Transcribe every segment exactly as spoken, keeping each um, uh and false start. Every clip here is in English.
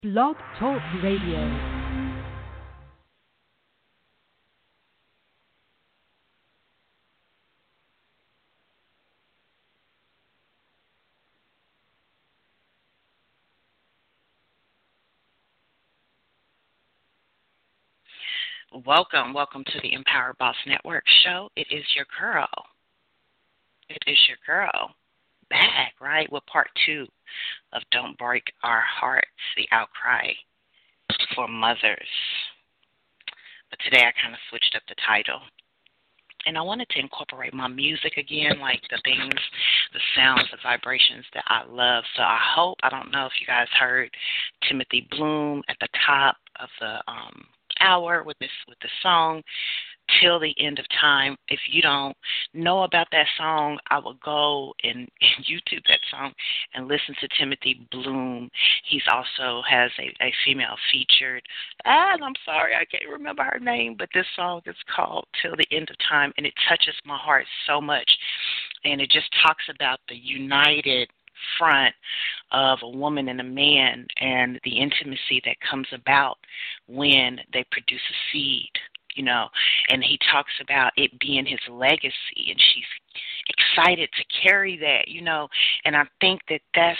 Blog Talk Radio. Welcome, welcome to the Empower Boss Network show. It is your girl. It is your girl back, right, with part two of Don't Break Our Hearts, the outcry for mothers. But today I kind of switched up the title. And I wanted to incorporate my music again, like the things, the sounds, the vibrations that I love. So I hope, I don't know if you guys heard Timothy Bloom at the top of the um, hour with this with the song, Till the End of Time. If you don't know about that song, I will go and, and YouTube that song and listen to Timothy Bloom. He's also has a, a female featured, and I'm sorry, I can't remember her name, but this song is called Till the End of Time, and it touches my heart so much. And it just talks about the united front of a woman and a man and the intimacy that comes about when they produce a seed. You know, and he talks about it being his legacy, and she's excited to carry that, you know, and I think that that's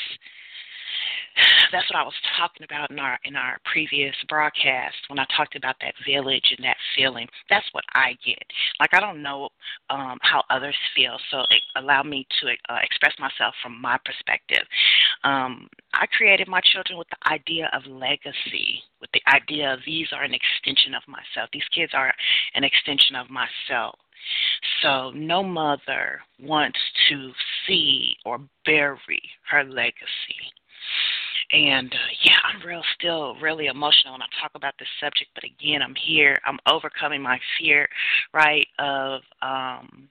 that's what I was talking about in our in our previous broadcast when I talked about that village and that feeling. That's what I get. Like, I don't know um, how others feel, so it allowed me to uh, express myself from my perspective. Um, I created my children with the idea of legacy, with the idea of these are an extension of myself. These kids are an extension of myself. So no mother wants to see or bury her legacy. And, uh, yeah, I'm real still really emotional when I talk about this subject. But, again, I'm here. I'm overcoming my fear, right, of um,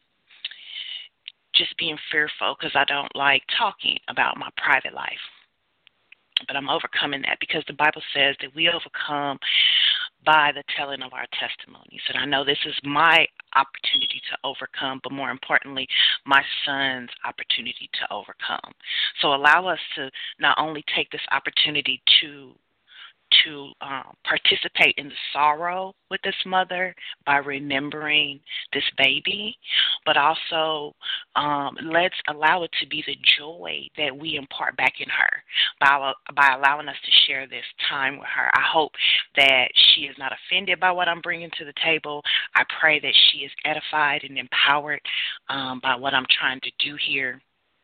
just being fearful because I don't like talking about my private life. But I'm overcoming that because the Bible says that we overcome by the telling of our testimonies. And I know this is my opportunity to overcome, but more importantly, my son's opportunity to overcome. So allow us to not only take this opportunity to to um, participate in the sorrow with this mother by remembering this baby, but also um, let's allow it to be the joy that we impart back in her by, by allowing us to share this time with her. I hope that she is not offended by what I'm bringing to the table. I pray that she is edified and empowered um, by what I'm trying to do here,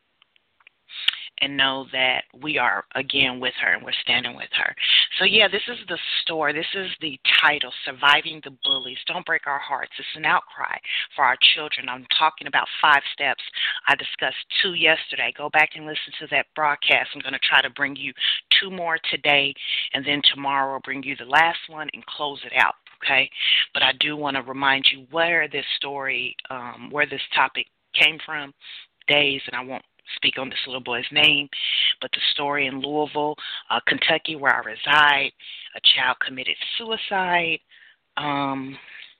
and know that we are, again, with her and we're standing with her. So, yeah, this is the story. This is the title, Surviving the Bullies. Don't Break Our Hearts. It's an outcry for our children. I'm talking about five steps. I discussed two yesterday. Go back and listen to that broadcast. I'm going to try to bring you two more today, and then tomorrow I'll bring you the last one and close it out, okay? But I do want to remind you where this story, um, where this topic came from, days, and I won't speak on this little boy's name, but the story in Louisville, uh, Kentucky, where I reside, a child committed suicide. Um,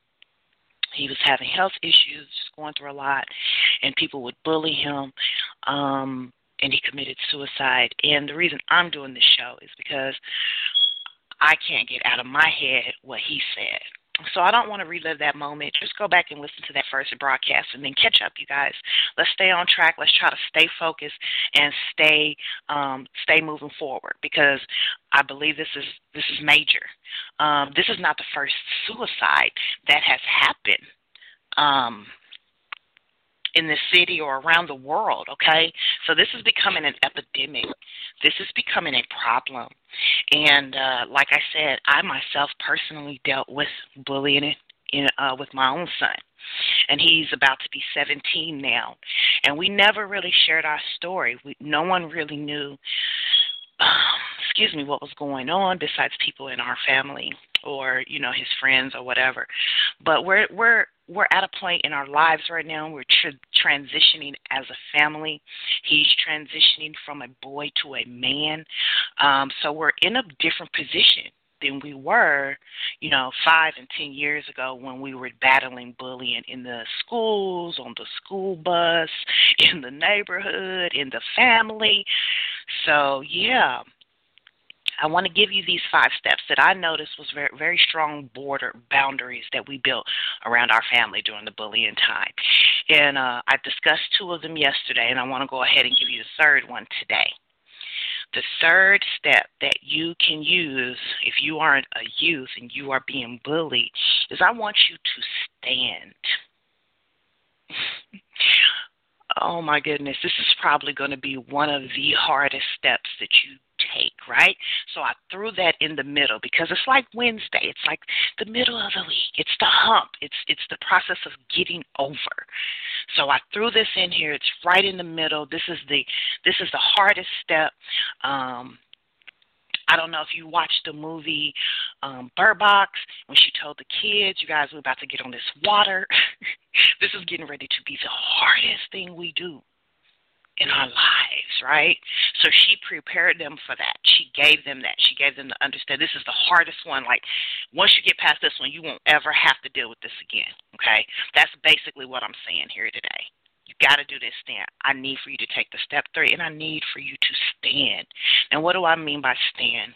he was having health issues, going through a lot, and people would bully him, um, and he committed suicide. And the reason I'm doing this show is because I can't get out of my head what he said. So I don't want to relive that moment. Just go back and listen to that first broadcast and then catch up, you guys. Let's stay on track. Let's try to stay focused and stay um, stay moving forward, because I believe this is this is major. Um, this is not the first suicide that has happened Um, in this city or around the world, okay? So this is becoming an epidemic. This is becoming a problem. And uh, like I said, I myself personally dealt with bullying in, uh, with my own son. And he's about to be seventeen now. And we never really shared our story. We, no one really knew, um, excuse me, what was going on besides people in our family or, you know, his friends or whatever. But we're we're we're at a point in our lives right now. We're tr- transitioning as a family. He's transitioning from a boy to a man. Um, so we're in a different position than we were, you know, five and ten years ago when we were battling bullying in the schools, on the school bus, in the neighborhood, in the family. So, yeah. I want to give you these five steps that I noticed was very, very strong border boundaries that we built around our family during the bullying time. And uh, I discussed two of them yesterday, and I want to go ahead and give you the third one today. The third step that you can use if you aren't a youth and you are being bullied is I want you to stand. Oh, my goodness. This is probably going to be one of the hardest steps that you take, right? So I threw that in the middle because it's like Wednesday. It's like the middle of the week. It's the hump. It's it's the process of getting over. So I threw this in here. It's right in the middle. This is the this is the hardest step. Um, I don't know if you watched the movie um, Bird Box when she told the kids, you guys, we're about to get on this water. This is getting ready to be the hardest thing we do in our lives, right? So she prepared them for that. She gave them that. She gave them to understand this is the hardest one. Like, once you get past this one, you won't ever have to deal with this again, okay? That's basically what I'm saying here today. You got to do this stand. I need for you to take the step three, and I need for you to stand. And what do I mean by stand?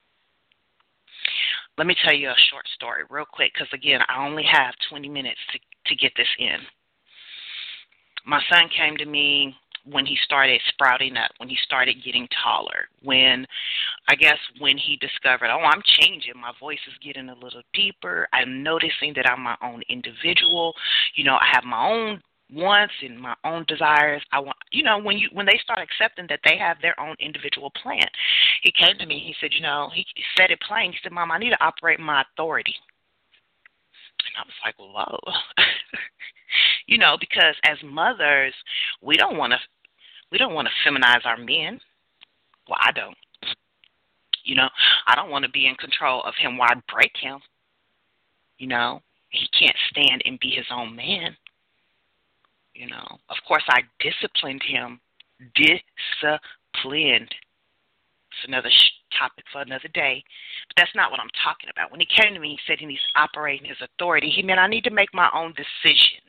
Let me tell you a short story real quick because, again, I only have twenty minutes to, to get this in. My son came to me when he started sprouting up, when he started getting taller, when, I guess, when he discovered, oh, I'm changing. My voice is getting a little deeper. I'm noticing that I'm my own individual. You know, I have my own wants and my own desires. I want, you know, when you when they start accepting that they have their own individual plan. He came to me. He said, you know, he said it plain. He said, Mom, I need to operate my authority. And I was like, whoa. You know, because as mothers, we don't want to we don't want to feminize our men. Well, I don't. You know, I don't want to be in control of him while I break him. You know, he can't stand and be his own man. You know, of course, I disciplined him. Disciplined. It's another sh- topic for another day. But that's not what I'm talking about. When he came to me, he said he needs to operate in his authority. He meant I need to make my own decisions.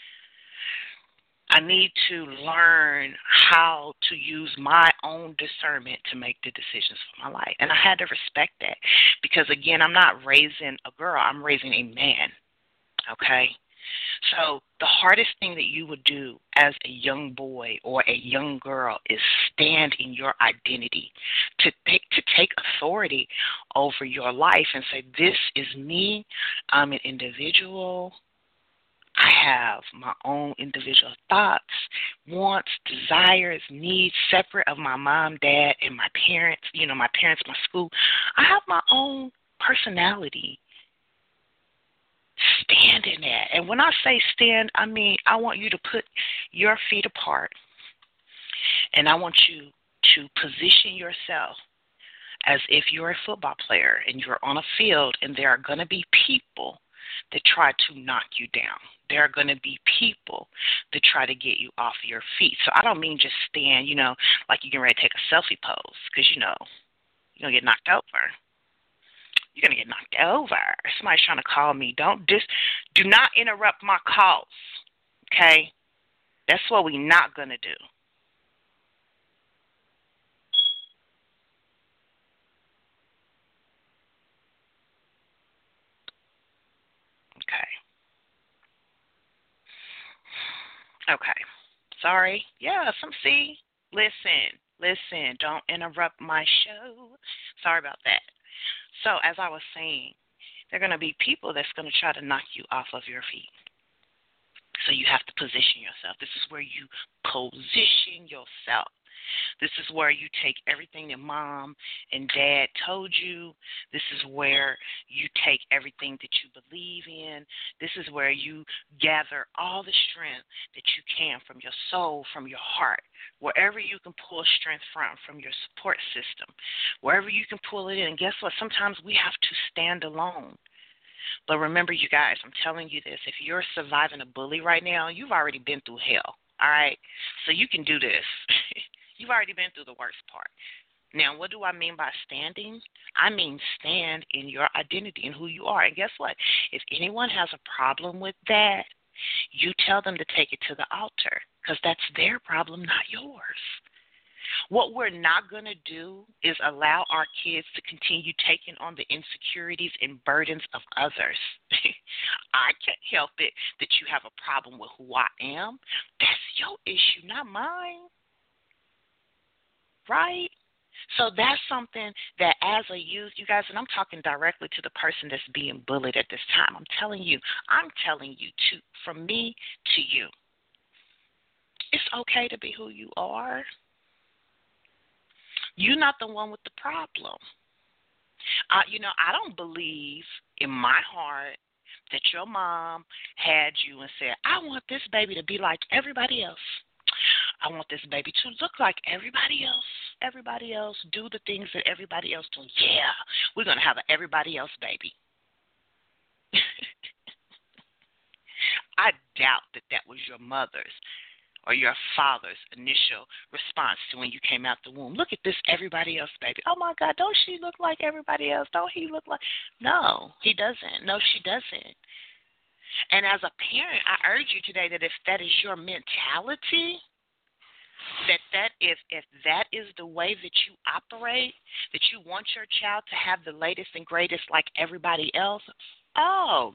I need to learn how to use my own discernment to make the decisions for my life. And I had to respect that because, again, I'm not raising a girl. I'm raising a man, okay? So the hardest thing that you would do as a young boy or a young girl is stand in your identity, to take, to take authority over your life and say, this is me. I'm an individual. I have my own individual thoughts, wants, desires, needs, separate of my mom, dad, and my parents, you know, my parents, my school. I have my own personality. Stand in that. And when I say stand, I mean I want you to put your feet apart, and I want you to position yourself as if you're a football player and you're on a field, and there are going to be people that try to knock you down. There are going to be people that try to get you off your feet. So I don't mean just stand, you know, like you're getting ready to take a selfie pose because, you know, you're going to get knocked over. You're going to get knocked over. Somebody's trying to call me. Don't dis- do not interrupt my calls, okay? That's what we're not going to do. Okay. Okay. Sorry. Yeah, some see. Listen, listen. Don't interrupt my show. Sorry about that. So as I was saying, there are going to be people that's going to try to knock you off of your feet. So you have to position yourself. This is where you position yourself. This is where you take everything that mom and dad told you. This is where you take everything that you believe in. This is where you gather all the strength that you can from your soul, from your heart, wherever you can pull strength from, from your support system, wherever you can pull it in. And guess what? Sometimes we have to stand alone. But remember, you guys, I'm telling you this. If you're surviving a bully right now, you've already been through hell, all right? So you can do this. You've already been through the worst part. Now, what do I mean by standing? I mean stand in your identity and who you are. And guess what? If anyone has a problem with that, you tell them to take it to the altar because that's their problem, not yours. What we're not going to do is allow our kids to continue taking on the insecurities and burdens of others. I can't help it that you have a problem with who I am. That's your issue, not mine. Right? So that's something that as a youth, you guys, and I'm talking directly to the person that's being bullied at this time. I'm telling you, I'm telling you, to, from me to you, it's okay to be who you are. You're not the one with the problem. Uh, you know, I don't believe in my heart that your mom had you and said, I want this baby to be like everybody else. I want this baby to look like everybody else. Everybody else, do the things that everybody else does. Yeah, we're going to have an everybody else baby. I doubt that that was your mother's or your father's initial response to when you came out the womb. Look at this everybody else baby. Oh, my God, don't she look like everybody else? Don't he look like? No, he doesn't. No, she doesn't. And as a parent, I urge you today that if that is your mentality, that that if if that is the way that you operate, that you want your child to have the latest and greatest like everybody else, oh,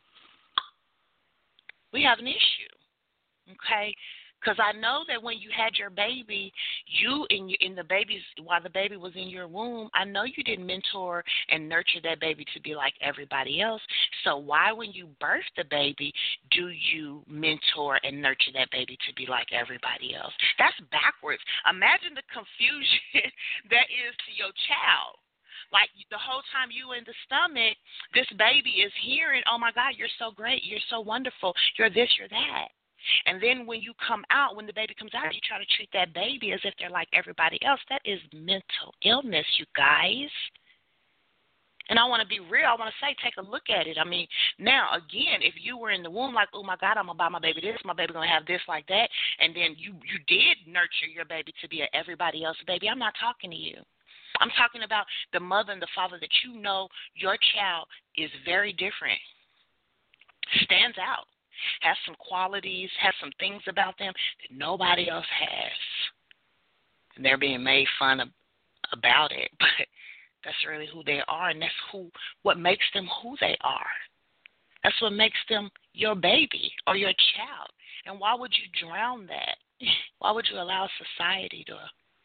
we have an issue, okay? Because I know that when you had your baby, you in in the baby's while the baby was in your womb, I know you didn't mentor and nurture that baby to be like everybody else. So why, when you birth the baby, do you mentor and nurture that baby to be like everybody else? That's backwards. Imagine the confusion that is to your child. Like the whole time you in the stomach, this baby is hearing, oh, my God, you're so great. You're so wonderful. You're this, you're that. And then when you come out, when the baby comes out, you try to treat that baby as if they're like everybody else. That is mental illness, you guys. And I want to be real. I want to say, take a look at it. I mean, now, again, if you were in the womb like, oh, my God, I'm going to buy my baby this, my baby going to have this like that, and then you, you did nurture your baby to be an everybody else baby, I'm not talking to you. I'm talking about the mother and the father that you know your child is very different, stands out, has some qualities, has some things about them that nobody else has. And they're being made fun of about it, but that's really who they are, and that's who what makes them who they are. That's what makes them your baby or your child. And why would you drown that? Why would you allow society to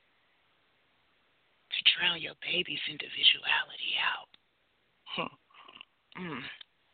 to drown your baby's individuality out? Hmm. Mm.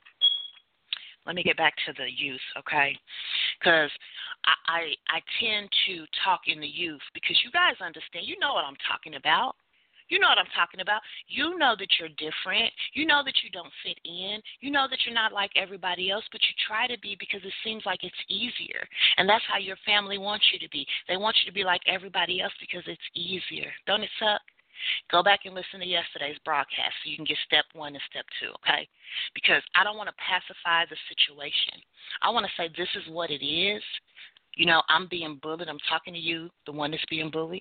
Let me get back to the youth, okay? Because I, I I tend to talk in the youth because you guys understand. You know what I'm talking about. You know what I'm talking about. You know that you're different. You know that you don't fit in. You know that you're not like everybody else, but you try to be because it seems like it's easier. And that's how your family wants you to be. They want you to be like everybody else because it's easier. Don't it suck? Go back and listen to yesterday's broadcast so you can get step one and step two, okay? Because I don't want to pacify the situation. I want to say this is what it is. You know, I'm being bullied. I'm talking to you, the one that's being bullied.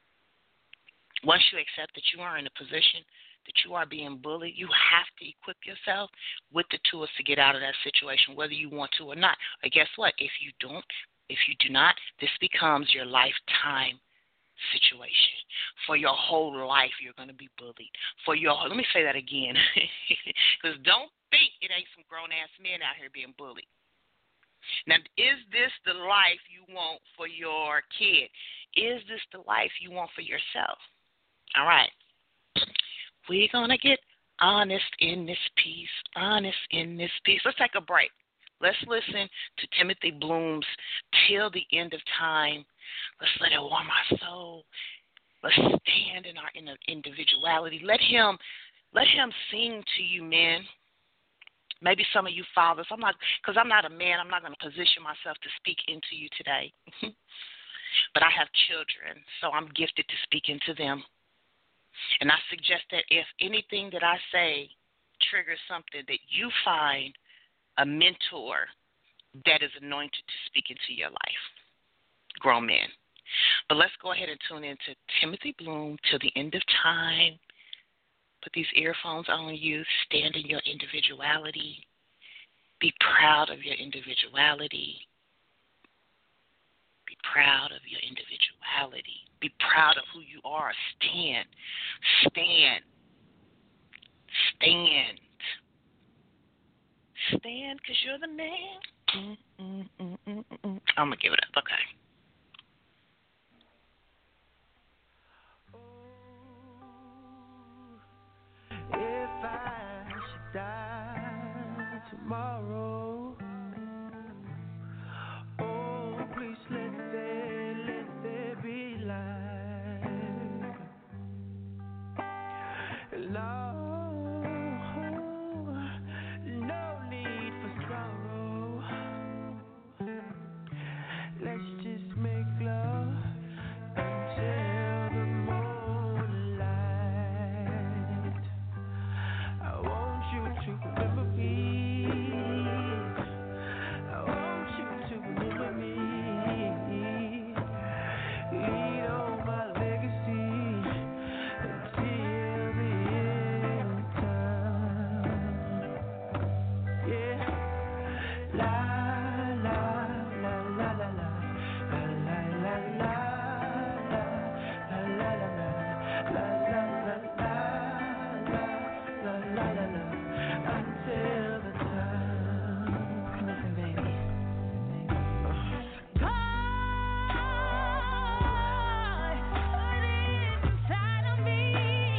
Once you accept that you are in a position that you are being bullied, you have to equip yourself with the tools to get out of that situation, whether you want to or not. Or guess what? If you don't, if you do not, this becomes your lifetime situation. For your whole life, you're going to be bullied. For your whole, let me say that again, because don't think it ain't some grown-ass men out here being bullied. Now, is this the life you want for your kid? Is this the life you want for yourself? All right. We're going to get honest in this piece, honest in this piece. Let's take a break. Let's listen to Timothy Bloom's Till the End of Time. Let's let it warm our soul. Let's stand in our individuality. Let him, let him sing to you, men. Maybe some of you fathers. I'm not, because I'm not a man. I'm not going to position myself to speak into you today. But I have children, so I'm gifted to speak into them. And I suggest that if anything that I say triggers something, that you find a mentor that is anointed to speak into your life. Grown men. But let's go ahead and tune in to Timothy Bloom Till the End of Time. Put these earphones on you. Stand in your individuality. Be proud of your individuality. Be proud of your individuality. Be proud of who you are. Stand. Stand. Stand. Stand because you're the man. Mm, mm, mm, mm, mm. I'm going to give it up. Okay. If I should die tomorrow, oh, please let there, let there be light. Lord, no need for sorrow. Let's just make love until the morning light. I want you to remember me. I want you to remember me. Lead on my legacy until the end of time. Yeah. La la la la la la la la la la la la la la la until the time. Listen, baby. God, put it inside of me.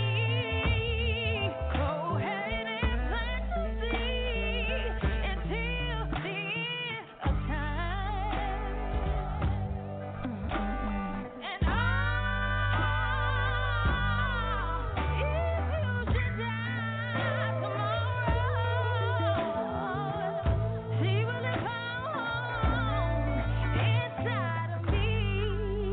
Go ahead and plant the seed until the end of time. And if you should die tomorrow, see will it come inside of me.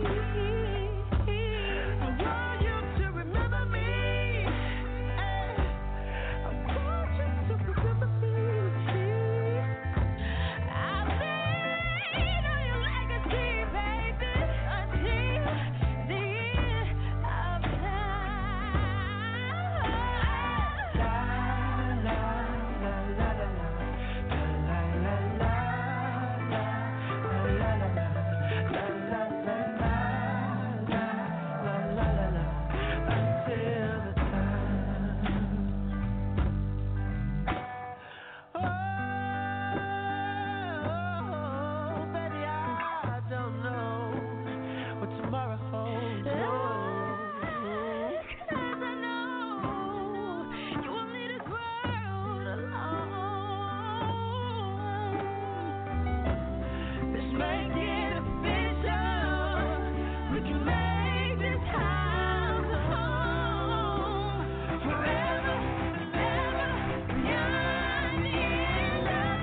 I want you to remember me. I want you to remember me. I'll lean on your legacy, baby, until the end of time. La la la la la la la la la la la la until the time. Oh, baby, I don't know what tomorrow holds. Oh, 'cause I know you won't leave this world alone. Let's make it official. We can make this house a home forever and ever beyond the end of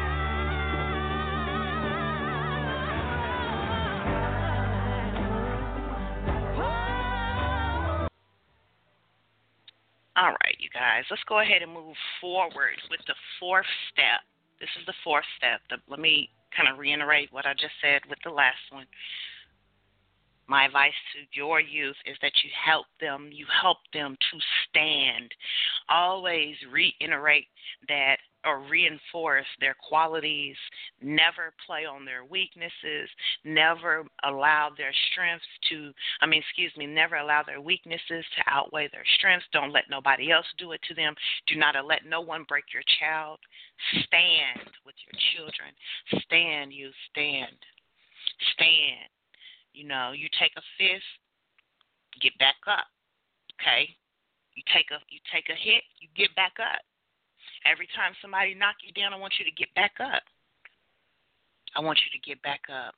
time. All right, you guys. Let's go ahead and move forward with the fourth step. This is the fourth step. The, let me kind of reiterate what I just said with the last one. My advice to your youth is that you help them, you help them to stand. Always reiterate that or reinforce their qualities. Never play on their weaknesses. Never allow their strengths to, I mean, excuse me, never allow their weaknesses to outweigh their strengths. Don't let nobody else do it to them. Do not let no one break your child. Stand with your children. Stand, you stand. Stand. You know, you take a fist, get back up, okay? You take a you take a hit, you get back up. Every time somebody knock you down, I want you to get back up. I want you to get back up.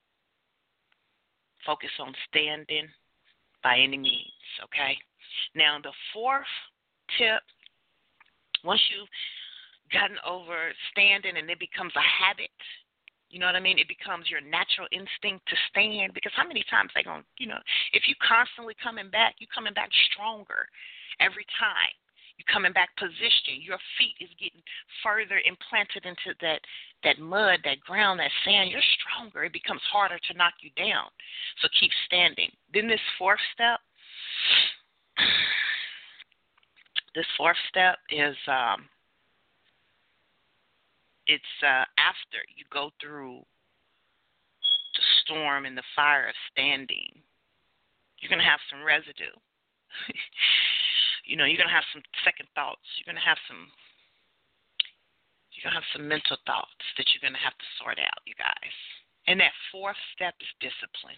Focus on standing by any means, okay? Now, the fourth tip, once you've gotten over standing and it becomes a habit, you know what I mean? It becomes your natural instinct to stand, because how many times they going to, you know, if you constantly coming back, you coming back stronger every time. You coming back positioned. Your feet is getting further implanted into that, that mud, that ground, that sand. You're stronger. It becomes harder to knock you down. So keep standing. Then this fourth step, this fourth step is um, it's uh, after you go through the storm and the fire of standing. You're going to have some residue. You know, you're going to have some second thoughts. You're going to have some you're going to have some mental thoughts that you're going to have to sort out, you guys. And that fourth step is discipline.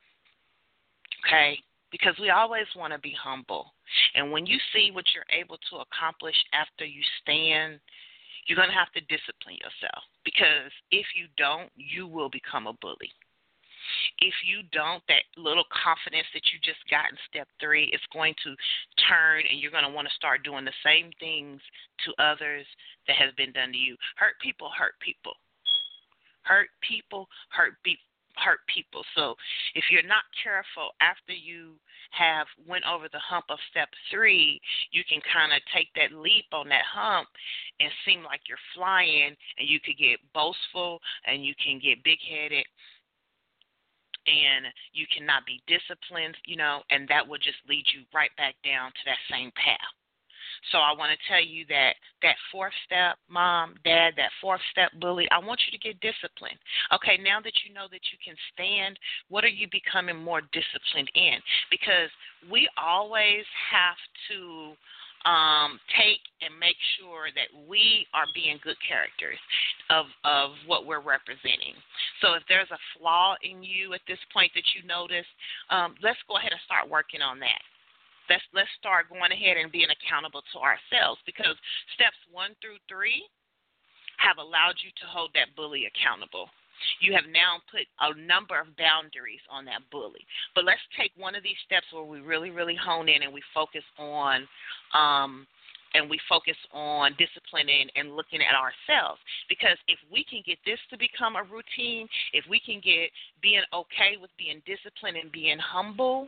Okay? Because we always want to be humble. And when you see what you're able to accomplish after you stand, you're going to have to discipline yourself. Because if you don't, you will become a bully. If you don't, that little confidence that you just got in step three is going to turn, and you're going to want to start doing the same things to others that has been done to you. Hurt people, hurt people. Hurt people, hurt people. hurt people. So if you're not careful after you have went over the hump of step three, you can kind of take that leap on that hump and seem like you're flying, and you could get boastful, and you can get big-headed, and you cannot be disciplined, you know, and that will just lead you right back down to that same path. So I want to tell you that that fourth step, mom, dad, that fourth step, bully, I want you to get disciplined. Okay, now that you know that you can stand, what are you becoming more disciplined in? Because we always have to um, take and make sure that we are being good characters of, of what we're representing. So if there's a flaw in you at this point that you notice, um, let's go ahead and start working on that. Let's, let's start going ahead and being accountable to ourselves, because steps one through three have allowed you to hold that bully accountable. You have now put a number of boundaries on that bully. But let's take one of these steps where we really, really hone in and we focus on um, and we focus on disciplining and looking at ourselves. Because if we can get this to become a routine, if we can get being okay with being disciplined and being humble,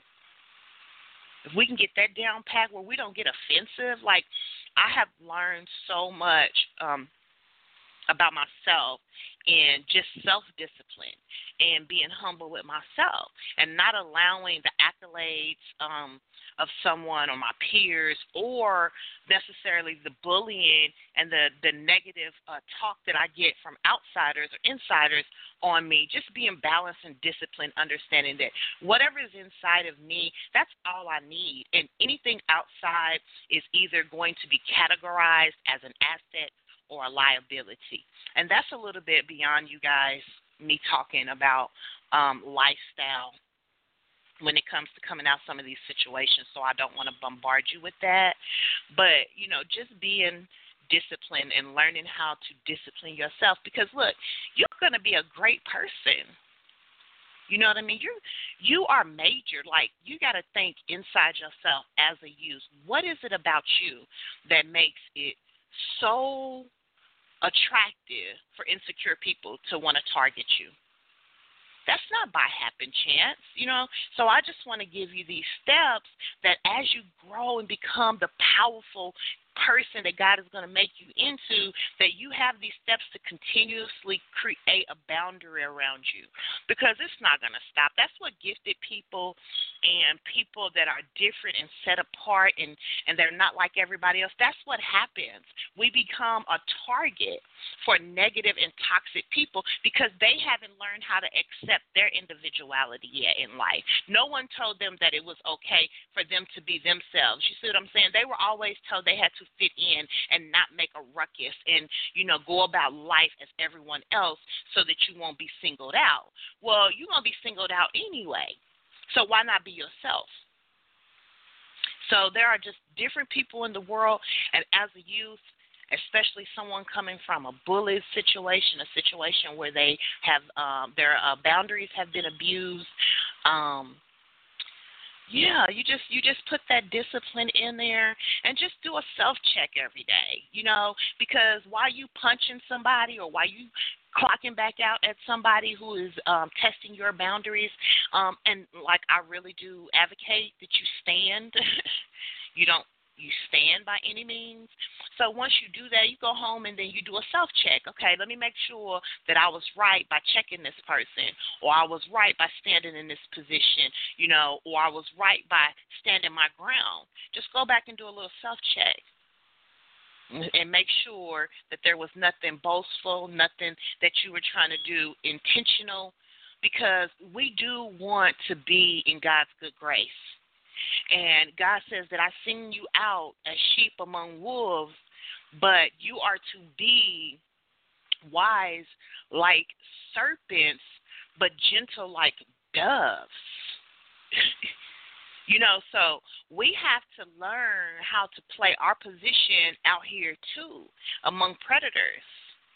if we can get that down pat where we don't get offensive, like I have learned so much um, about myself and just self-discipline and being humble with myself and not allowing the accolades um, of someone or my peers or necessarily the bullying and the, the negative uh, talk that I get from outsiders or insiders on me. Just being balanced and disciplined, understanding that whatever is inside of me, that's all I need. And anything outside is either going to be categorized as an asset or a liability. And that's a little bit beyond, you guys, me talking about um, lifestyle when it comes to coming out some of these situations, so I don't want to bombard you with that. But, you know, just being disciplined and learning how to discipline yourself, because, look, you're going to be a great person. You know what I mean? You you are major. Like, you got to think inside yourself as a youth. What is it about you that makes it so attractive for insecure people to want to target you? That's not by happen chance, you know. So I just want to give you these steps that as you grow and become the powerful person that God is going to make you into, that you have these steps to continuously create a boundary around you, because it's not going to stop. That's what gifted people and people that are different and set apart and, and they're not like everybody else, that's what happens. We become a target for negative and toxic people because they haven't learned how to accept their individuality yet in life. No one told them that it was okay for them to be themselves. You see what I'm saying? They were always told they had to fit in and not make a ruckus and, you know, go about life as everyone else so that you won't be singled out. Well, you're going to be singled out anyway, so why not be yourself? So there are just different people in the world, and as a youth, especially someone coming from a bullied situation, a situation where they have um, their uh, boundaries have been abused, um, Yeah, you just you just put that discipline in there and just do a self-check every day, you know, because while you punching somebody or while you clocking back out at somebody who is um, testing your boundaries, um, and like I really do advocate that you stand, you don't you stand by any means. So once you do that, you go home and then you do a self-check. Okay, let me make sure that I was right by checking this person, or I was right by standing in this position, you know, or I was right by standing my ground. Just go back and do a little self-check and make sure that there was nothing boastful, nothing that you were trying to do intentional, because we do want to be in God's good grace. And God says that I sing you out as sheep among wolves, but you are to be wise like serpents, but gentle like doves. You know, so we have to learn how to play our position out here, too, among predators.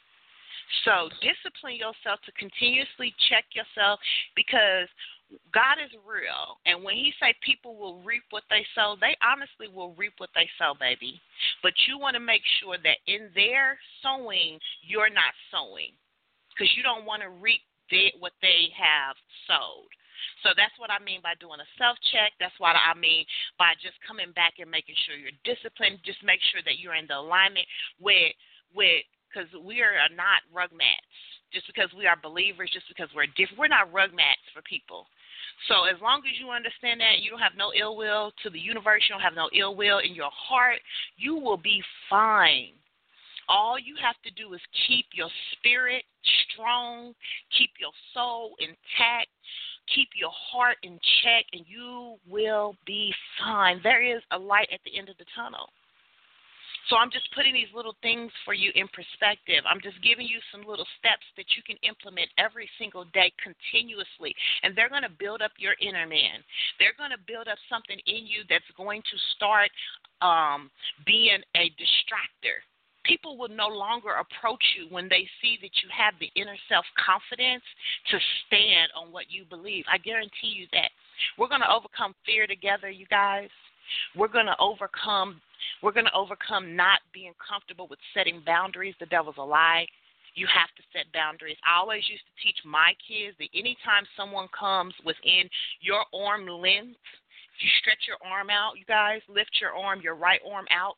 So discipline yourself to continuously check yourself, because God is real. And when he say people will reap what they sow, they honestly will reap what they sow, baby. But you want to make sure that in their sowing, you're not sowing, because you don't want to reap they, what they have sowed. So that's what I mean by doing a self-check. That's what I mean by just coming back and making sure you're disciplined. Just make sure that you're in the alignment with, with because we are not rug mats. Just because we are believers, just because we're different, we're not rug mats for people. So as long as you understand that, you don't have no ill will to the universe, you don't have no ill will in your heart, you will be fine. All you have to do is keep your spirit strong, keep your soul intact, keep your heart in check, and you will be fine. There is a light at the end of the tunnel. So I'm just putting these little things for you in perspective. I'm just giving you some little steps that you can implement every single day continuously, and they're going to build up your inner man. They're going to build up something in you that's going to start um, being a distractor. People will no longer approach you when they see that you have the inner self-confidence to stand on what you believe. I guarantee you that. We're going to overcome fear together, you guys. We're going to overcome we're going to overcome not being comfortable with setting boundaries. The devil's a lie. You have to set boundaries. I always used to teach my kids that anytime someone comes within your arm length, if you stretch your arm out, you guys, lift your arm, your right arm out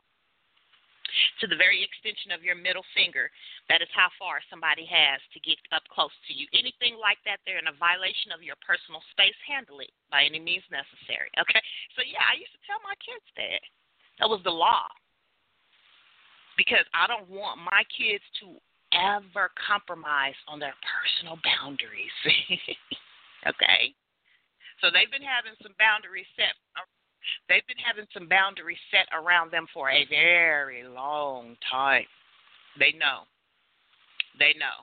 to the very extension of your middle finger. That is how far somebody has to get up close to you. Anything like that, they're in a violation of your personal space. Handle it by any means necessary. Okay? So, yeah, I used to tell my kids that. That was the law. Because I don't want my kids to ever compromise on their personal boundaries. Okay? So they've been having some boundaries set. They've been having some boundaries set around them for a very long time. They know. They know.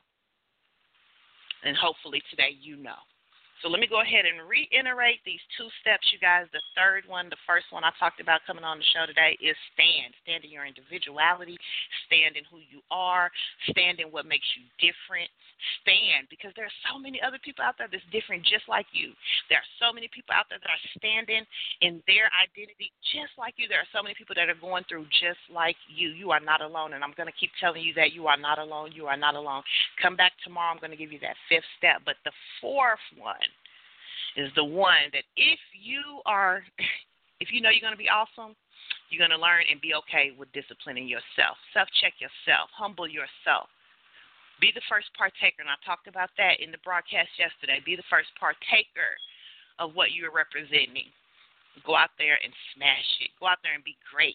And hopefully today you know. So let me go ahead and reiterate these two steps, you guys. The third one, the first one I talked about coming on the show today is stand. Stand in your individuality. Stand in who you are. Stand in what makes you different. Stand, because there are so many other people out there that's different just like you. There are so many people out there that are standing in their identity just like you. There are so many people that are going through just like you. You are not alone, and I'm going to keep telling you that you are not alone. You are not alone. Come back tomorrow. I'm going to give you that fifth step. But the fourth one is the one that if you are, if you know you're going to be awesome, you're going to learn and be okay with disciplining yourself. Self-check yourself. Humble yourself. Be the first partaker, and I talked about that in the broadcast yesterday. Be the first partaker of what you're representing. Go out there and smash it. Go out there and be great.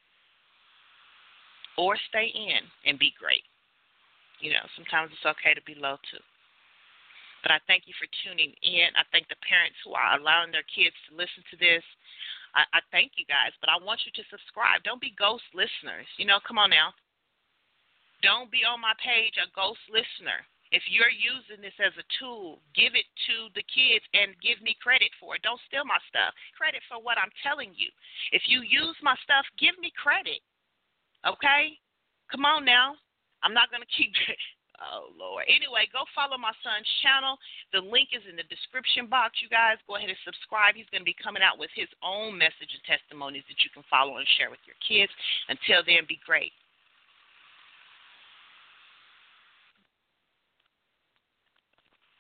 Or stay in and be great. You know, sometimes it's okay to be low, too. But I thank you for tuning in. I thank the parents who are allowing their kids to listen to this. I, I thank you guys, but I want you to subscribe. Don't be ghost listeners. You know, come on now. Don't be on my page a ghost listener. If you're using this as a tool, give it to the kids and give me credit for it. Don't steal my stuff. Credit for what I'm telling you. If you use my stuff, give me credit. Okay? Come on now. I'm not going to keep... Oh, Lord. Anyway, go follow my son's channel. The link is in the description box, you guys. Go ahead and subscribe. He's going to be coming out with his own message and testimonies that you can follow and share with your kids. Until then, be great.